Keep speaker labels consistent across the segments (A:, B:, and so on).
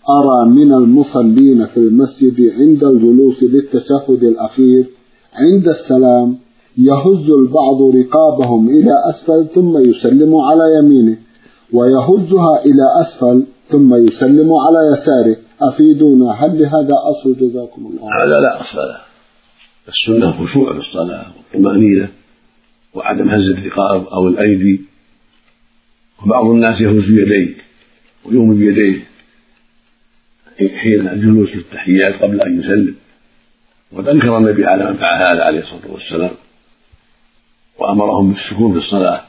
A: أرى من المصلين في المسجد عند الجلوس للتشهد الأخير عند السلام يهز البعض رقابهم إلى أسفل ثم يسلم على يمينه، ويهزها إلى أسفل ثم يسلم على يساره. أفيدونا، هل لهذا أصل جزاكم الله؟
B: هذا لا أصل له. السنة خشوع في الصلاة والطمأنينة وعدم هز الرقاب أو الأيدي. وبعض الناس يهز يديه ويومي بيديه حين الجلوس للتحيات قبل أن يسلم، وقد أنكر النبي على من فعل هذا عليه الصلاة والسلام وأمرهم بالسكون في الصلاة.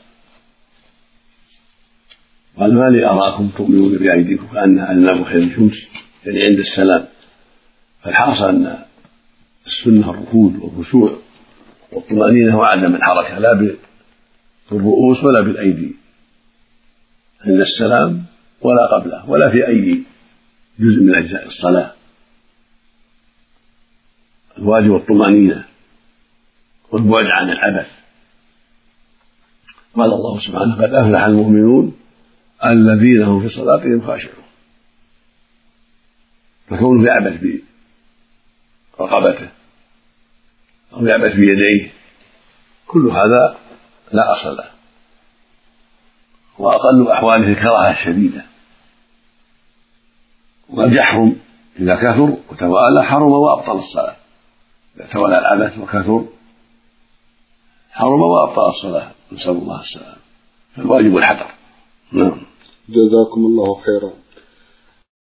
B: قال: ما لي أراكم تؤمنون بأيديكم كأنها أذناب خير الشمس، يعني عند السلام. فالحاصل أن السنة الركوع والخشوع والطمأنينة وعدم الحركة، لا بالرؤوس ولا بالأيدي عند السلام ولا قبله ولا في أي جزء من أجزاء الصلاة. الواجب الطمأنينة والبعد عن العبث. قال الله سبحانه: قد أفلح المؤمنون الذين هم في صلاتهم خاشعون. فكونه يعبث برقبته أو يعبث بيديه كل هذا لا أصل له، وأقل أحواله الكراهة الشديدة. وقد يحرم إذا كثر وتوالى، حرم وأبطل الصلاة. إذا تولى العبث وكثر حرم وأبطل الصلاة، نسأل الله السلامة. فالواجب الحذر. نعم.
A: جزاكم الله خيرا.